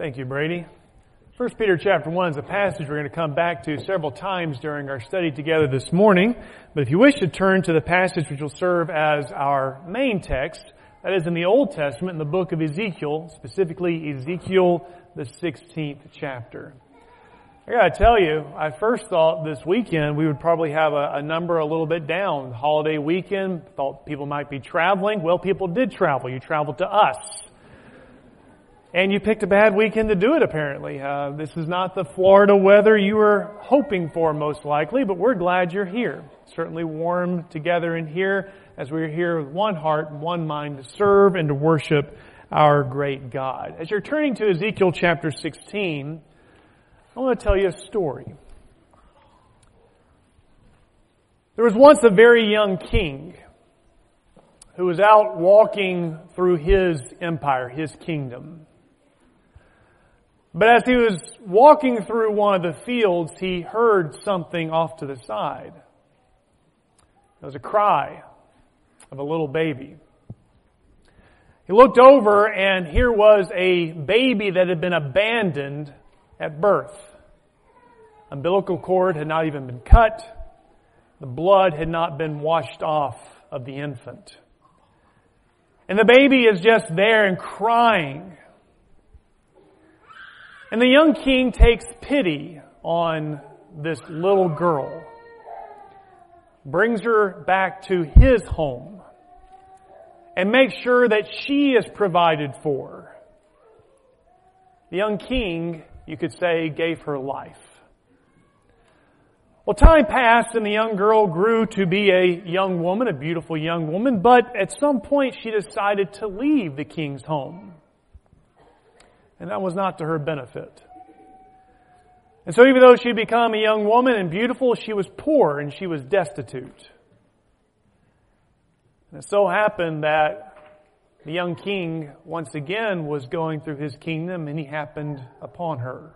Thank you, Brady. 1 Peter chapter 1 is a passage we're going to come back to several times during our study together this morning. But if you wish to turn to the passage which will serve as our main text, that is in the Old Testament, in the book of Ezekiel, specifically Ezekiel, the 16th chapter. I gotta tell you, I first thought this weekend we would probably have a number a little bit down. Holiday weekend, thought people might be traveling. Well, people did travel. You traveled to us. And you picked a bad weekend to do it, apparently. This is not the Florida weather you were hoping for, most likely, but we're glad you're here. Certainly warm together in here as we're here with one heart and one mind to serve and to worship our great God. As you're turning to Ezekiel chapter 16, I want to tell you a story. There was once a very young king who was out walking through his empire, his kingdom. But as he was walking through one of the fields, he heard something off to the side. It was a cry of a little baby. He looked over and here was a baby that had been abandoned at birth. Umbilical cord had not even been cut. The blood had not been washed off of the infant. And the baby is just there and crying. And the young king takes pity on this little girl, brings her back to his home, and makes sure that she is provided for. The young king, you could say, gave her life. Well, time passed and the young girl grew to be a young woman, a beautiful young woman, but at some point she decided to leave the king's home. And that was not to her benefit. And so even though she had become a young woman and beautiful, she was poor and she was destitute. And it so happened that the young king once again was going through his kingdom and he happened upon her.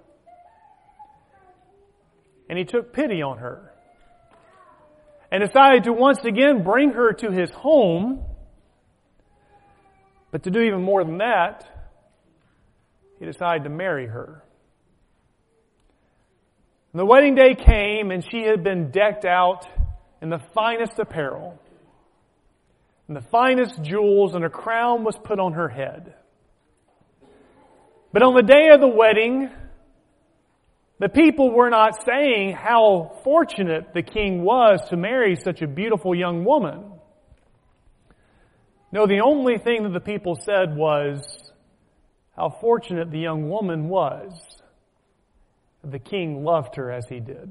And he took pity on her. And decided to once again bring her to his home. But to do even more than that, he decided to marry her. And the wedding day came and she had been decked out in the finest apparel, and the finest jewels, and a crown was put on her head. But on the day of the wedding, the people were not saying how fortunate the king was to marry such a beautiful young woman. No, the only thing that the people said was how fortunate the young woman was. The king loved her as he did.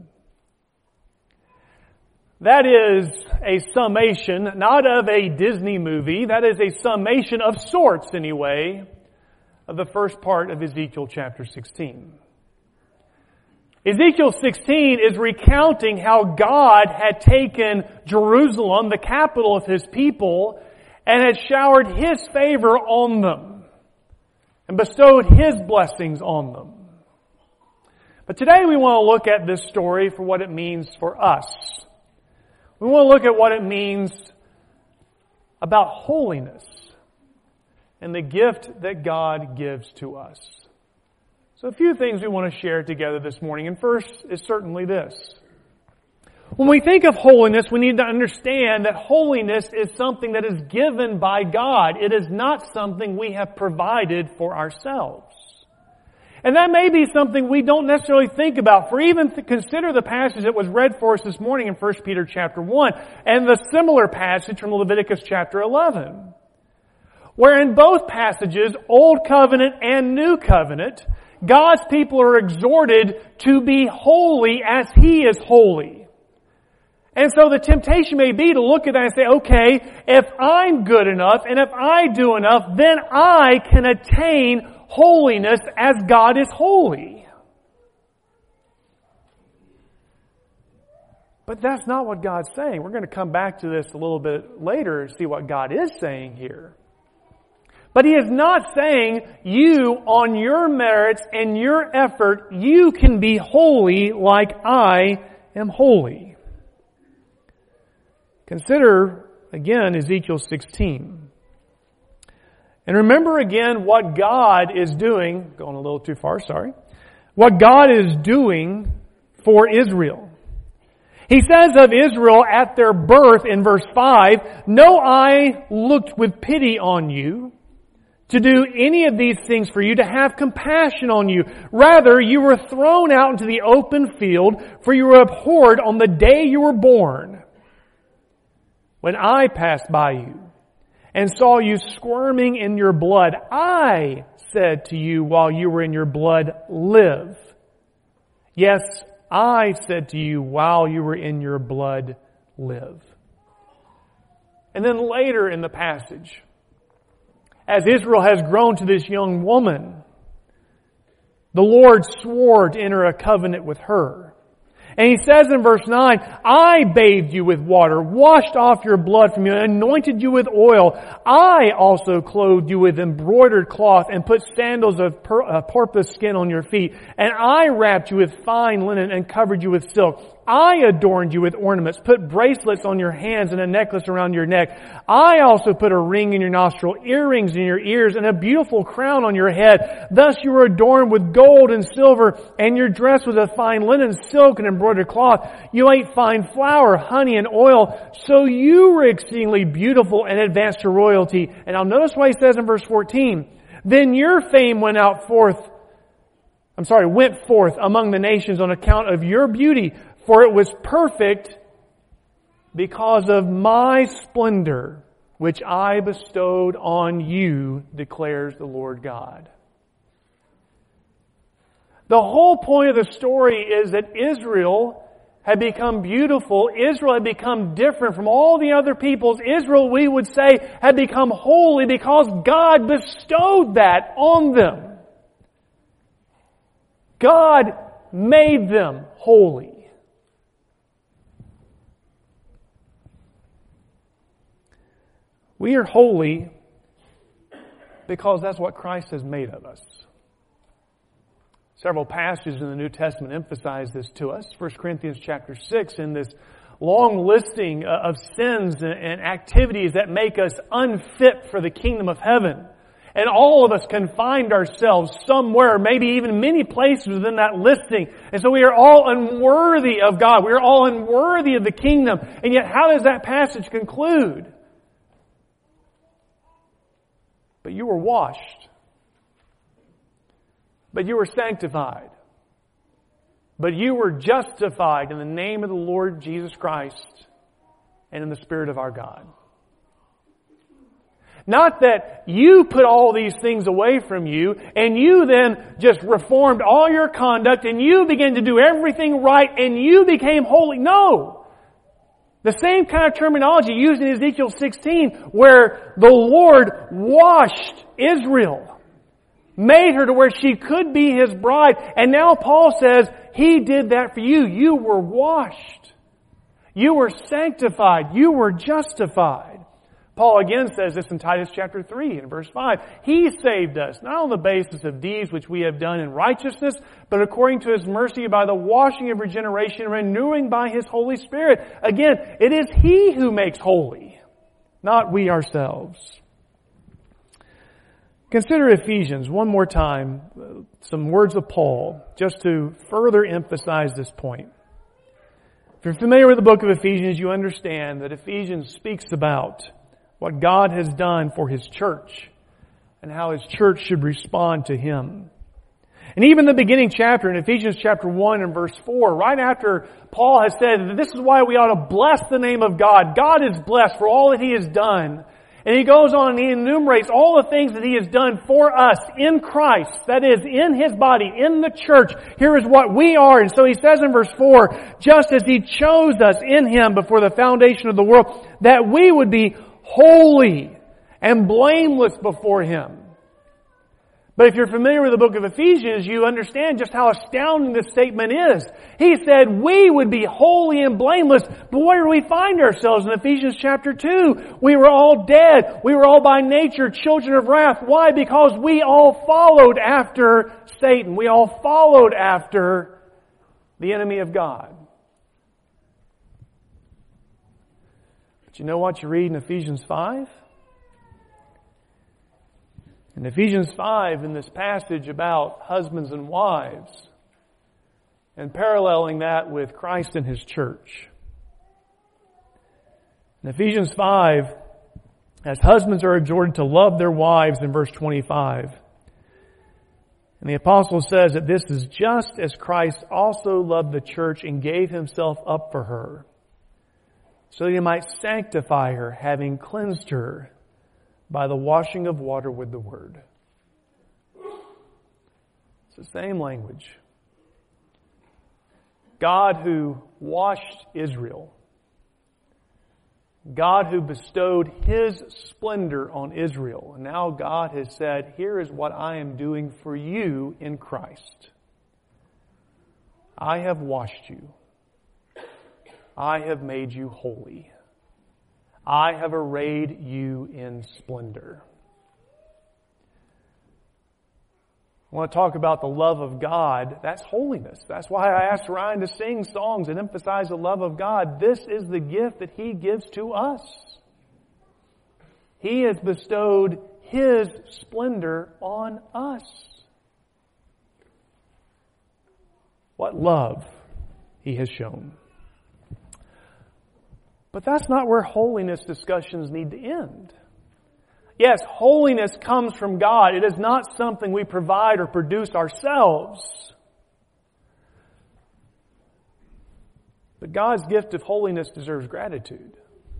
That is a summation, not of a Disney movie, that is a summation of sorts anyway, of the first part of Ezekiel chapter 16. Ezekiel 16 is recounting how God had taken Jerusalem, the capital of His people, and had showered His favor on them and bestowed His blessings on them. But today we want to look at this story for what it means for us. We want to look at what it means about holiness and the gift that God gives to us. So a few things we want to share together this morning. And first is certainly this. When we think of holiness, we need to understand that holiness is something that is given by God. It is not something we have provided for ourselves. And that may be something we don't necessarily think about. For even to consider the passage that was read for us this morning in 1 Peter chapter 1 and the similar passage from Leviticus chapter 11. Where in both passages, Old Covenant and New Covenant, God's people are exhorted to be holy as He is holy. And so the temptation may be to look at that and say, okay, if I'm good enough and if I do enough, then I can attain holiness as God is holy. But that's not what God's saying. We're going to come back to this a little bit later and see what God is saying here. But He is not saying you, on your merits and your effort, you can be holy like I am holy. Consider, again, Ezekiel 16. And remember again what God is doing, going a little too far, sorry, what God is doing for Israel. He says of Israel at their birth in verse 5, "No eye looked with pity on you to do any of these things for you, to have compassion on you. Rather, you were thrown out into the open field, for you were abhorred on the day you were born. When I passed by you and saw you squirming in your blood, I said to you while you were in your blood, live. Yes, I said to you while you were in your blood, live." And then later in the passage, as Israel has grown to this young woman, the Lord swore to enter a covenant with her. And He says in verse 9, "I bathed you with water, washed off your blood from you, and anointed you with oil. I also clothed you with embroidered cloth and put sandals of porpoise skin on your feet. And I wrapped you with fine linen and covered you with silk. I adorned you with ornaments, put bracelets on your hands and a necklace around your neck. I also put a ring in your nostril, earrings in your ears, and a beautiful crown on your head. Thus you were adorned with gold and silver, and your dress was of fine linen, silk, and embroidered cloth. You ate fine flour, honey, and oil, so you were exceedingly beautiful and advanced to royalty." And now notice what He says in verse 14. "Then your fame went forth among the nations on account of your beauty, for it was perfect because of my splendor, which I bestowed on you, declares the Lord God." The whole point of the story is that Israel had become beautiful. Israel had become different from all the other peoples. Israel, we would say, had become holy because God bestowed that on them. God made them holy. We are holy because that's what Christ has made of us. Several passages in the New Testament emphasize this to us. 1 Corinthians chapter 6, in this long listing of sins and activities that make us unfit for the kingdom of heaven. And all of us can find ourselves somewhere, maybe even many places within that listing. And so we are all unworthy of God. We are all unworthy of the kingdom. And yet how does that passage conclude? But you were washed. But you were sanctified. But you were justified in the name of the Lord Jesus Christ and in the Spirit of our God. Not that you put all these things away from you and you then just reformed all your conduct and you began to do everything right and you became holy. No! The same kind of terminology used in Ezekiel 16 where the Lord washed Israel, made her to where she could be His bride. And now Paul says, He did that for you. You were washed. You were sanctified. You were justified. Paul again says this in Titus chapter 3 and verse 5. He saved us, not on the basis of deeds which we have done in righteousness, but according to His mercy by the washing of regeneration and renewing by His Holy Spirit. Again, it is He who makes holy, not we ourselves. Consider Ephesians one more time, some words of Paul, just to further emphasize this point. If you're familiar with the book of Ephesians, you understand that Ephesians speaks about what God has done for His church and how His church should respond to Him. And even the beginning chapter in Ephesians chapter 1 and verse 4, right after Paul has said that this is why we ought to bless the name of God. God is blessed for all that He has done. And he goes on and he enumerates all the things that He has done for us in Christ, that is, in His body, in the church. Here is what we are. And so he says in verse 4, just as He chose us in Him before the foundation of the world, that we would be holy and blameless before Him. But if you're familiar with the book of Ephesians, you understand just how astounding this statement is. He said we would be holy and blameless, but where do we find ourselves in Ephesians chapter 2? We were all dead. We were all by nature children of wrath. Why? Because we all followed after Satan. We all followed after the enemy of God. But you know what you read in Ephesians 5? In Ephesians 5, in this passage about husbands and wives, and paralleling that with Christ and His church. In Ephesians 5, as husbands are exhorted to love their wives in verse 25, and the apostle says that this is just as Christ also loved the church and gave Himself up for her, so that He might sanctify her, having cleansed her by the washing of water with the word. It's the same language. God who washed Israel, God who bestowed His splendor on Israel, and now God has said, here is what I am doing for you in Christ. I have washed you. I have made you holy. I have arrayed you in splendor. I want to talk about the love of God. That's holiness. That's why I asked Ryan to sing songs that emphasize the love of God. This is the gift that He gives to us. He has bestowed His splendor on us. What love He has shown. But that's not where holiness discussions need to end. Yes, holiness comes from God. It is not something we provide or produce ourselves. But God's gift of holiness deserves gratitude.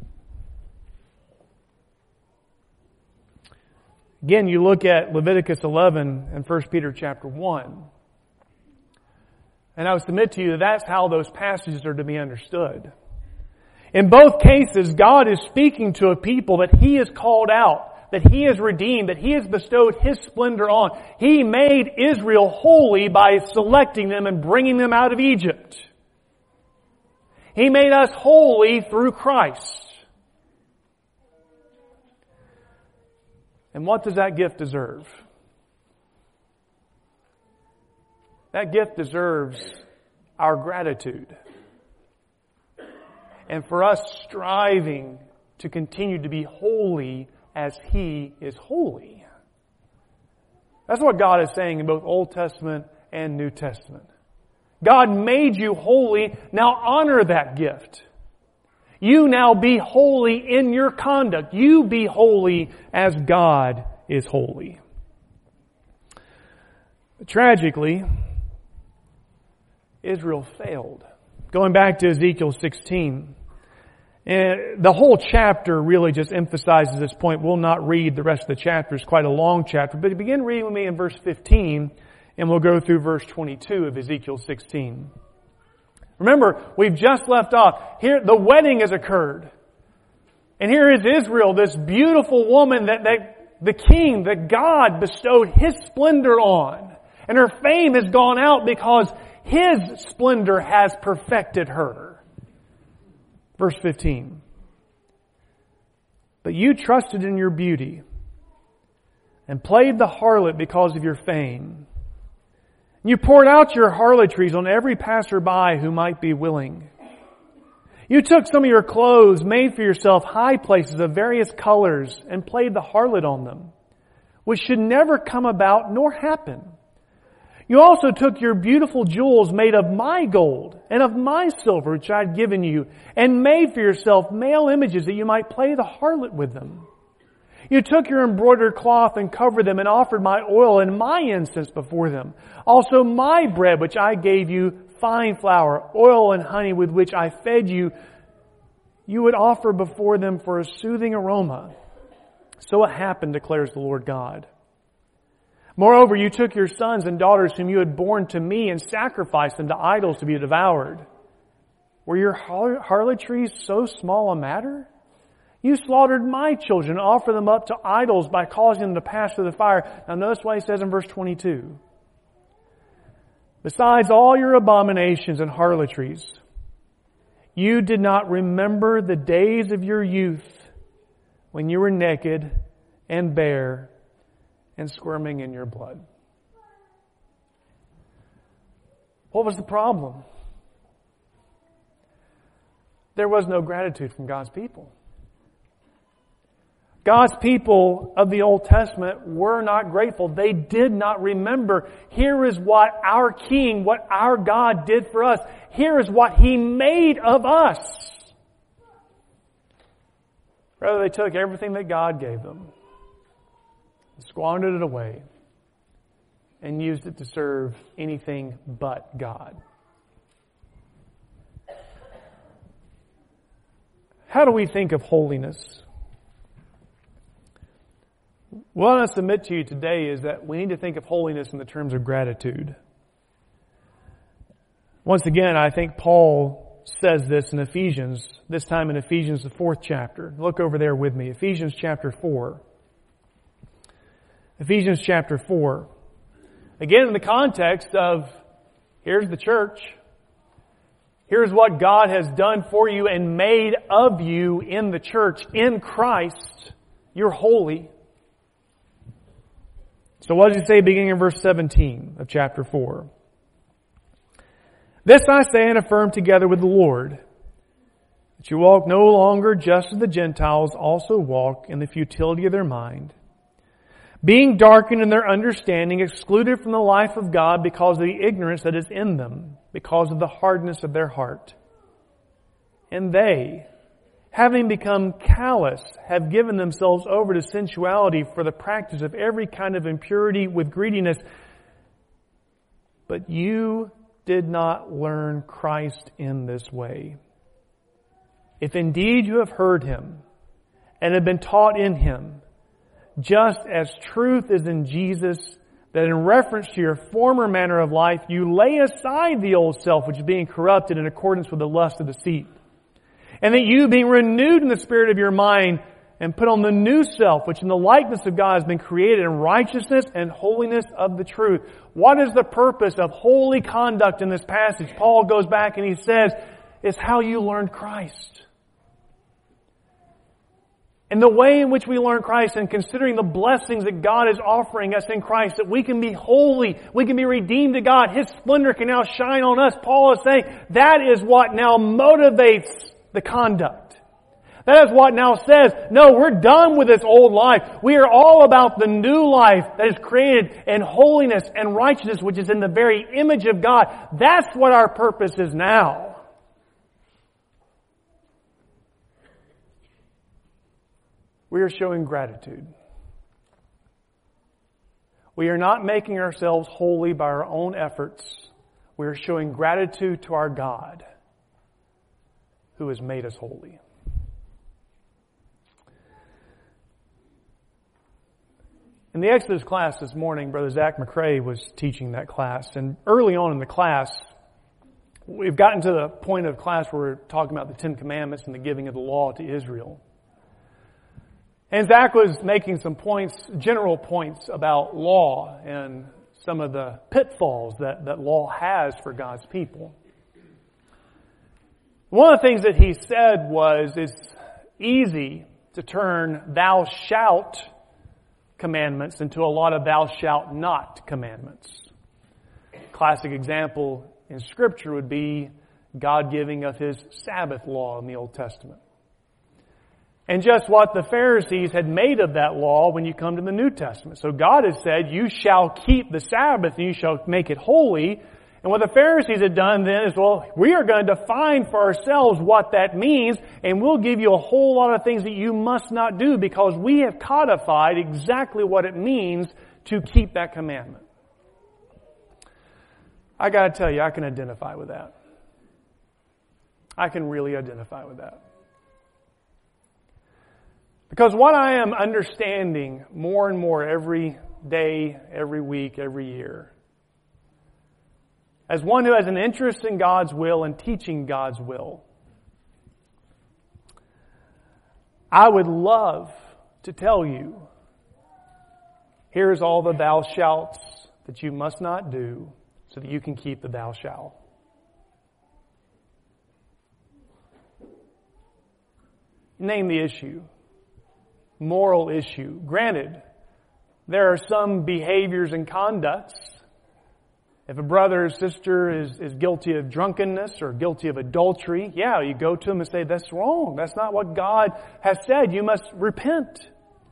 Again, you look at Leviticus 11 and 1 Peter chapter 1. And I would submit to you that that's how those passages are to be understood. In both cases, God is speaking to a people that He has called out, that He has redeemed, that He has bestowed His splendor on. He made Israel holy by selecting them and bringing them out of Egypt. He made us holy through Christ. And what does that gift deserve? That gift deserves our gratitude. And for us striving to continue to be holy as He is holy. That's what God is saying in both Old Testament and New Testament. God made you holy, now honor that gift. You now be holy in your conduct. You be holy as God is holy. But tragically, Israel failed. Going back to Ezekiel 16, and the whole chapter really just emphasizes this point. We'll not read the rest of the chapter. It's quite a long chapter. But begin reading with me in verse 15, and we'll go through verse 22 of Ezekiel 16. Remember, we've just left off. Here, the wedding has occurred. And here is Israel, this beautiful woman that the king, that God bestowed His splendor on. And her fame has gone out because His splendor has perfected her. Verse 15. But you trusted in your beauty and played the harlot because of your fame. You poured out your harlotries on every passerby who might be willing. You took some of your clothes, made for yourself high places of various colors, and played the harlot on them, which should never come about nor happen. You also took your beautiful jewels made of my gold and of my silver, which I had given you, and made for yourself male images that you might play the harlot with them. You took your embroidered cloth and covered them and offered my oil and my incense before them. Also my bread, which I gave you, fine flour, oil and honey with which I fed you, you would offer before them for a soothing aroma. So it happened, declares the Lord God. Moreover, you took your sons and daughters whom you had borne to me and sacrificed them to idols to be devoured. Were your harlotries so small a matter? You slaughtered my children and offered them up to idols by causing them to pass through the fire. Now notice what He says in verse 22. Besides all your abominations and harlotries, you did not remember the days of your youth when you were naked and bare and squirming in your blood. What was the problem? There was no gratitude from God's people. God's people of the Old Testament were not grateful. They did not remember. Here is what our King, what our God did for us. Here is what He made of us. Rather, they took everything that God gave them, squandered it away, and used it to serve anything but God. How do we think of holiness? What I want to submit to you today is that we need to think of holiness in the terms of gratitude. Once again, I think Paul says this in Ephesians, this time in Ephesians, the 4th chapter. Look over there with me. Ephesians chapter 4. Ephesians chapter 4. Again, in the context of, here's the church. Here's what God has done for you and made of you in the church, in Christ. You're holy. So what does he say beginning in verse 17 of chapter 4? This I say and affirm together with the Lord, that you walk no longer just as the Gentiles also walk in the futility of their mind, being darkened in their understanding, excluded from the life of God because of the ignorance that is in them, because of the hardness of their heart. And they, having become callous, have given themselves over to sensuality for the practice of every kind of impurity with greediness. But you did not learn Christ in this way. If indeed you have heard Him and have been taught in Him, just as truth is in Jesus, that in reference to your former manner of life, you lay aside the old self, which is being corrupted in accordance with the lust of deceit. And that you, being renewed in the spirit of your mind, and put on the new self, which in the likeness of God has been created in righteousness and holiness of the truth. What is the purpose of holy conduct in this passage? Paul goes back and he says, it's how you learned Christ. And the way in which we learn Christ and considering the blessings that God is offering us in Christ, that we can be holy, we can be redeemed to God, His splendor can now shine on us. Paul is saying that is what now motivates the conduct. That is what now says, no, we're done with this old life. We are all about the new life that is created in holiness and righteousness, which is in the very image of God. That's what our purpose is now. We are showing gratitude. We are not making ourselves holy by our own efforts. We are showing gratitude to our God who has made us holy. In the Exodus class this morning, Brother Zach McCrae was teaching that class. And early on in the class, we've gotten to the point of class where we're talking about the Ten Commandments and the giving of the law to Israel. And Zach was making some points, general points about law and some of the pitfalls that law has for God's people. One of the things that he said was it's easy to turn thou shalt commandments into a lot of thou shalt not commandments. Classic example in Scripture would be God giving of His Sabbath law in the Old Testament. And just what the Pharisees had made of that law when you come to the New Testament. So God has said, you shall keep the Sabbath and you shall make it holy. And what the Pharisees had done then is, well, we are going to define for ourselves what that means, and we'll give you a whole lot of things that you must not do because we have codified exactly what it means to keep that commandment. I got to tell you, I can identify with that. I can really identify with that. Because what I am understanding more and more every day, every week, every year, as one who has an interest in God's will and teaching God's will, I would love to tell you, here's all the thou shalts that you must not do so that you can keep the thou shalt. Name the issue. Moral issue. Granted, there are some behaviors and conducts. If a brother or sister is guilty of drunkenness or guilty of adultery, yeah, you go to them and say, that's wrong. That's not what God has said. You must repent.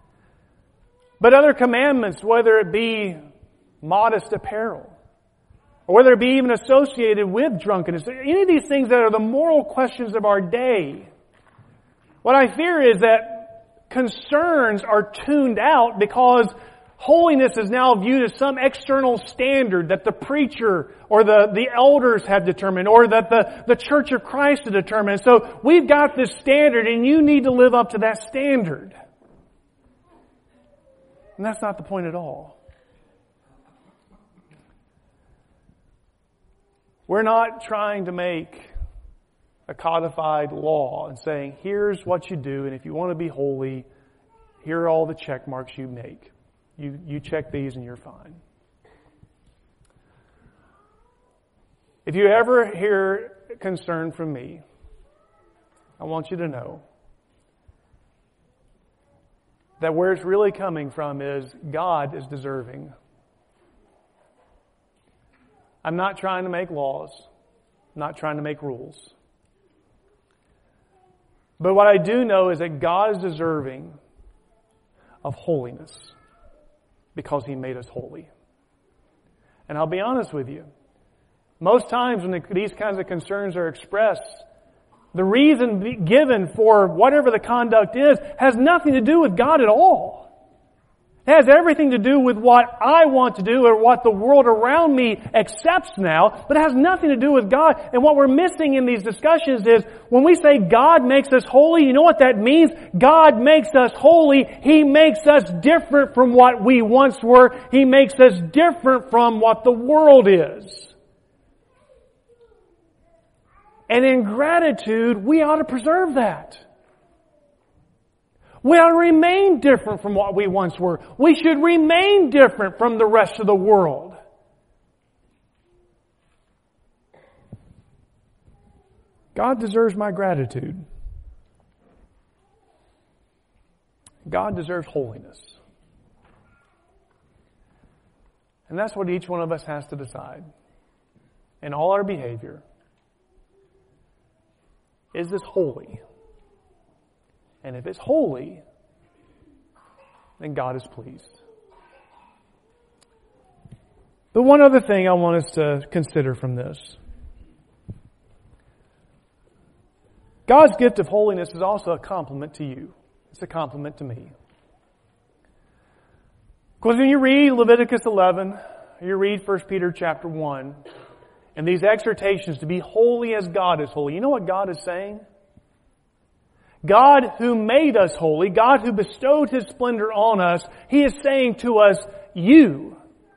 But other commandments, whether it be modest apparel, or whether it be even associated with drunkenness, any of these things that are the moral questions of our day, what I fear is that concerns are tuned out because holiness is now viewed as some external standard that the preacher or the elders have determined, or that the Church of Christ has determined. So we've got this standard and you need to live up to that standard. And that's not the point at all. We're not trying to make a codified law and saying, here's what you do, and if you want to be holy, here are all the check marks you make. You check these and you're fine. If you ever hear concern from me, I want you to know that where it's really coming from is God is deserving. I'm not trying to make laws. I'm not trying to make rules. But what I do know is that God is deserving of holiness because He made us holy. And I'll be honest with you. Most times when these kinds of concerns are expressed, the reason given for whatever the conduct is has nothing to do with God at all. It has everything to do with what I want to do or what the world around me accepts now, but it has nothing to do with God. And what we're missing in these discussions is when we say God makes us holy, you know what that means? God makes us holy. He makes us different from what we once were. He makes us different from what the world is. And in gratitude, we ought to preserve that. We ought to remain different from what we once were. We should remain different from the rest of the world. God deserves my gratitude. God deserves holiness. And that's what each one of us has to decide. In all our behavior, is this holy? And if it's holy, then God is pleased. The one other thing I want us to consider from this. God's gift of holiness is also a compliment to you. It's a compliment to me. Because when you read Leviticus 11, you read 1 Peter chapter 1, and these exhortations to be holy as God is holy, you know what God is saying? God who made us holy, God who bestowed His splendor on us, He is saying to us, you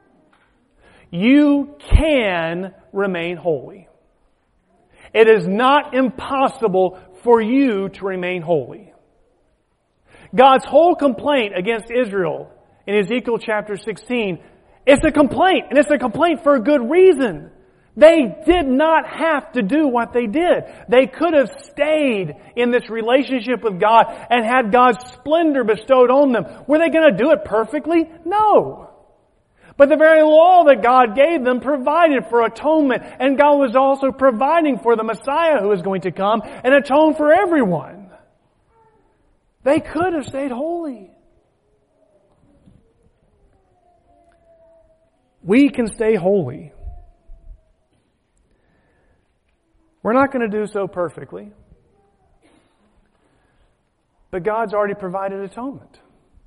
can remain holy. It is not impossible for you to remain holy. God's whole complaint against Israel in Ezekiel chapter 16, it's a complaint, and it's a complaint for a good reason. They did not have to do what they did. They could have stayed in this relationship with God and had God's splendor bestowed on them. Were they going to do it perfectly? No. But the very law that God gave them provided for atonement, and God was also providing for the Messiah who is going to come and atone for everyone. They could have stayed holy. We can stay holy. We're not going to do so perfectly. But God's already provided atonement.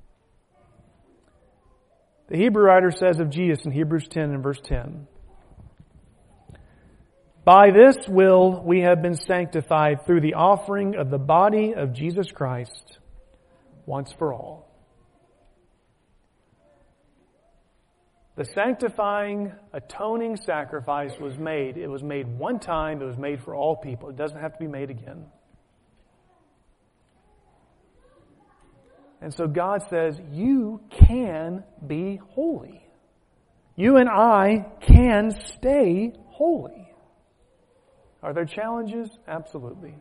The Hebrew writer says of Jesus in Hebrews 10 and verse 10, by this will we have been sanctified through the offering of the body of Jesus Christ once for all. The sanctifying, atoning sacrifice was made. It was made one time. It was made for all people. It doesn't have to be made again. And so God says, you can be holy. You and I can stay holy. Are there challenges? Absolutely.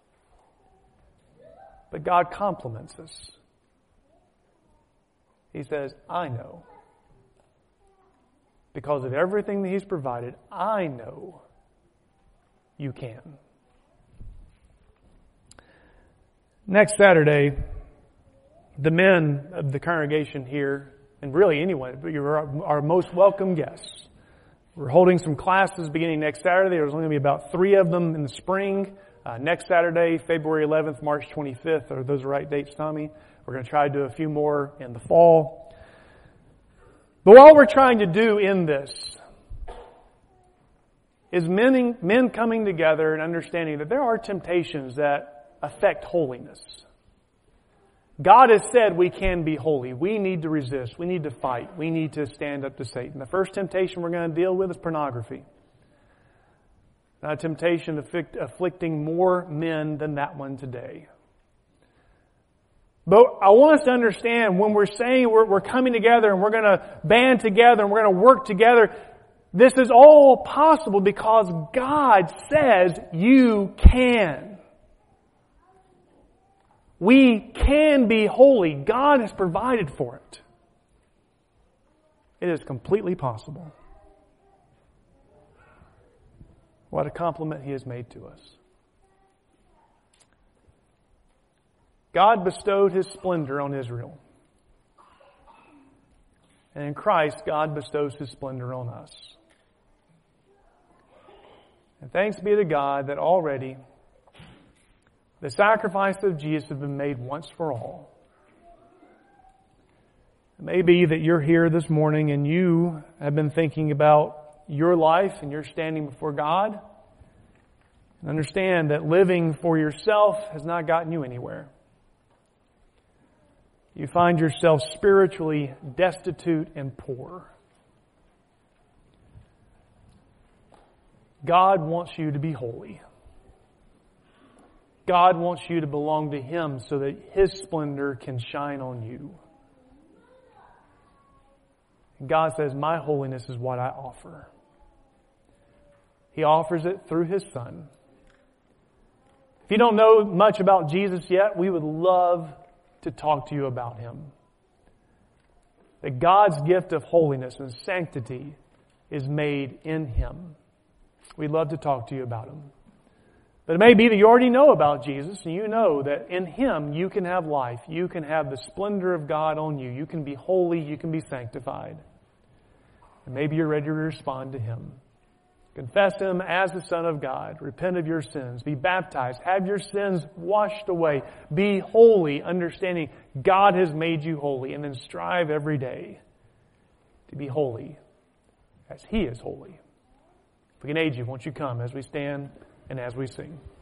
But God compliments us. He says, I know. Because of everything that He's provided, I know you can. Next Saturday, the men of the congregation here, and really anyone, but you're our most welcome guests. We're holding some classes beginning next Saturday. There's only going to be about 3 of them in the spring. Next Saturday, February 11th, March 25th. Are those the right dates, Tommy? We're going to try to do a few more in the fall. But what we're trying to do in this is men coming together and understanding that there are temptations that affect holiness. God has said we can be holy. We need to resist. We need to fight. We need to stand up to Satan. The first temptation we're going to deal with is pornography. Not a temptation afflicting more men than that one today. But I want us to understand when we're saying we're coming together and we're going to band together and we're going to work together, this is all possible because God says you can. We can be holy. God has provided for it. It is completely possible. What a compliment He has made to us. God bestowed His splendor on Israel. And in Christ, God bestows His splendor on us. And thanks be to God that already the sacrifice of Jesus has been made once for all. It may be that you're here this morning and you have been thinking about your life and you're standing before God. And understand that living for yourself has not gotten you anywhere. You find yourself spiritually destitute and poor. God wants you to be holy. God wants you to belong to Him so that His splendor can shine on you. God says, my holiness is what I offer. He offers it through His Son. If you don't know much about Jesus yet, we would love to talk to you about Him. That God's gift of holiness and sanctity is made in Him. We'd love to talk to you about Him. But it may be that you already know about Jesus and you know that in Him you can have life. You can have the splendor of God on you. You can be holy. You can be sanctified. And maybe you're ready to respond to Him. Confess Him as the Son of God. Repent of your sins. Be baptized. Have your sins washed away. Be holy, understanding God has made you holy. And then strive every day to be holy as He is holy. If we can aid you, won't you come as we stand and as we sing.